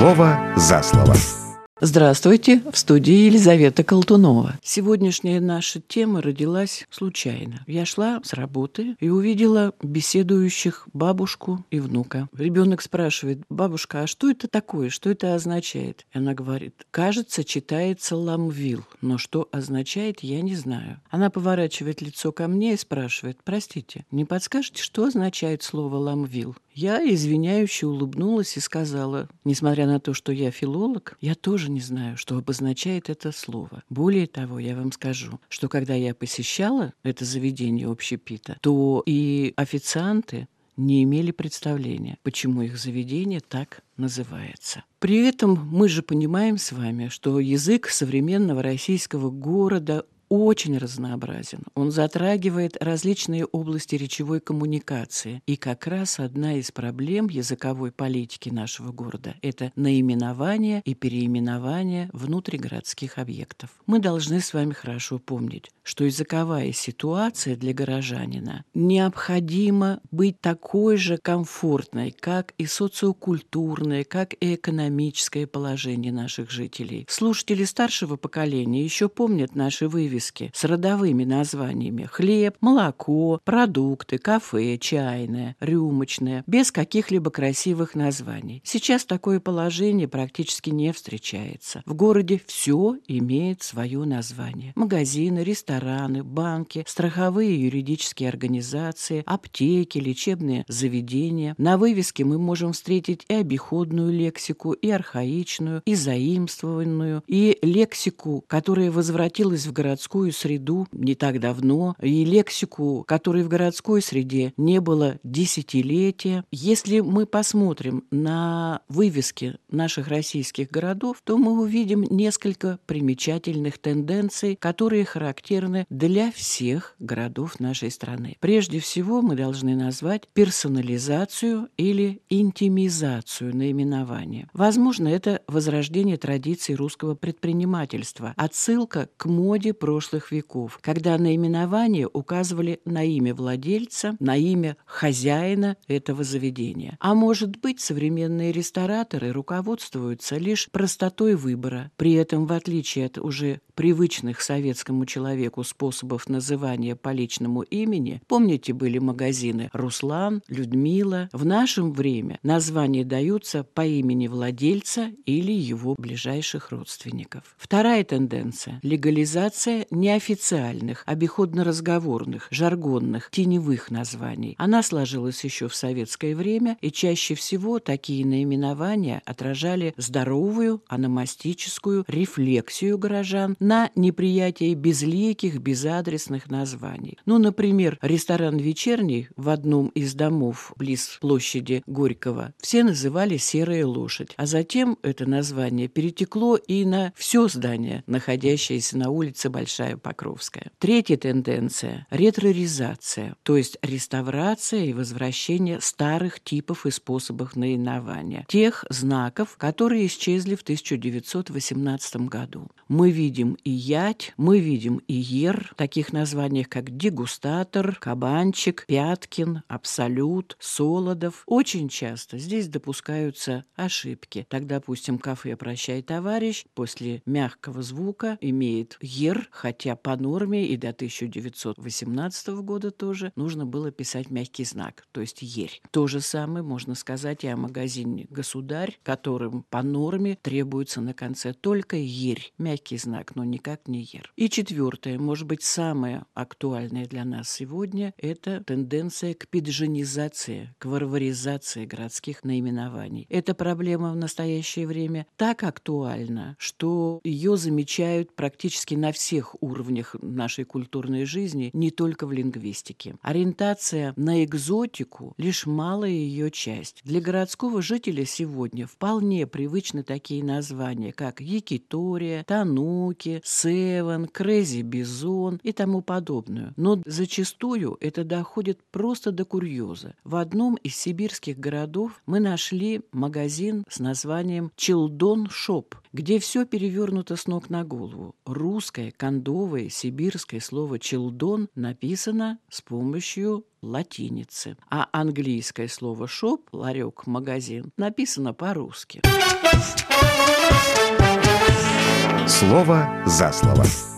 Слово за слово. Здравствуйте, в студии Елизавета Колтунова. Сегодняшняя наша тема родилась случайно. Я шла с работы и увидела беседующих бабушку и внука. Ребенок спрашивает: бабушка, а что это такое, что это означает? И она говорит: кажется, читается ламвил, но что означает, я не знаю. Она поворачивает лицо ко мне и спрашивает: простите, не подскажете, что означает слово ламвил? Я извиняюще улыбнулась и сказала: несмотря на то, что я филолог, я тоже не знаю, что обозначает это слово. Более того, я вам скажу, что когда я посещала это заведение общепита, то и официанты не имели представления, почему их заведение так называется. При этом мы же понимаем с вами, что язык современного российского города очень разнообразен. Он затрагивает различные области речевой коммуникации. И как раз одна из проблем языковой политики нашего города – это наименование и переименование внутригородских объектов. Мы должны с вами хорошо помнить, что языковая ситуация для горожанина необходимо быть такой же комфортной, как и социокультурное, как и экономическое положение наших жителей. Слушатели старшего поколения еще помнят наши вывески с родовыми названиями: хлеб, молоко, продукты, кафе, чайное, рюмочное, без каких-либо красивых названий. Сейчас такое положение практически не встречается. В городе все имеет свое название: магазины, рестораны, банки, страховые и юридические организации, аптеки, лечебные заведения. На вывеске мы можем встретить и обиходную лексику, и архаичную, и заимствованную, и лексику, которая возвратилась в городскую среду не так давно, и лексику, которой в городской среде не было десятилетия. Если мы посмотрим на вывески наших российских городов, то мы увидим несколько примечательных тенденций, которые характерны для всех городов нашей страны. Прежде всего, мы должны назвать персонализацию или интимизацию наименования. Возможно, это возрождение традиций русского предпринимательства, отсылка к моде прошлых веков, когда наименования указывали на имя владельца, на имя хозяина этого заведения. А может быть, современные рестораторы руководствуются лишь простотой выбора. При этом, в отличие от уже привычных советскому человеку способов называния по личному имени, помните, были магазины «Руслан», «Людмила». В нашем время названия даются по имени владельца или его ближайших родственников. Вторая тенденция – легализация неофициальных, обиходно-разговорных, жаргонных, теневых названий. Она сложилась еще в советское время, и чаще всего такие наименования отражали здоровую ономастическую рефлексию горожан на неприятие безликих, безадресных названий. Например, ресторан «Вечерний» в одном из домов близ площади Горького все называли «Серая лошадь», а затем это название перетекло и на все здание, находящееся на улице Большая Покровская. Третья тенденция – ретроризация, то есть реставрация и возвращение старых типов и способов наименования, тех знаков, которые исчезли в 1918 году. Мы видим и ять, мы видим и ер, в таких названиях, как дегустатор, кабанчик, Пяткин, абсолют, Солодов. Очень часто здесь допускаются ошибки. Так, допустим, кафе «Прощай, товарищ» после мягкого звука имеет ер, хотя по норме и до 1918 года тоже нужно было писать мягкий знак, то есть ерь. То же самое можно сказать и о магазине «Государь», которым по норме требуется на конце только ерь, мягкий знак, но никак не ер. И четвертое, может быть, самое актуальное для нас сегодня, это тенденция к пиджинизации, к варваризации городских наименований. Эта проблема в настоящее время так актуальна, что ее замечают практически на всех уровнях нашей культурной жизни, не только в лингвистике. Ориентация на экзотику – лишь малая ее часть. Для городского жителя сегодня вполне привычны такие названия, как Якитория, Тануки, Найки, Севен, Crazy Bison и тому подобную. Но зачастую это доходит просто до курьеза. В одном из сибирских городов мы нашли магазин с названием «Челдон Шоп», где все перевернуто с ног на голову. Русское, кондовое, сибирское слово «челдон» написано с помощью латиницы, а английское слово «шоп» — ларек, магазин, написано по-русски. Слово за слово.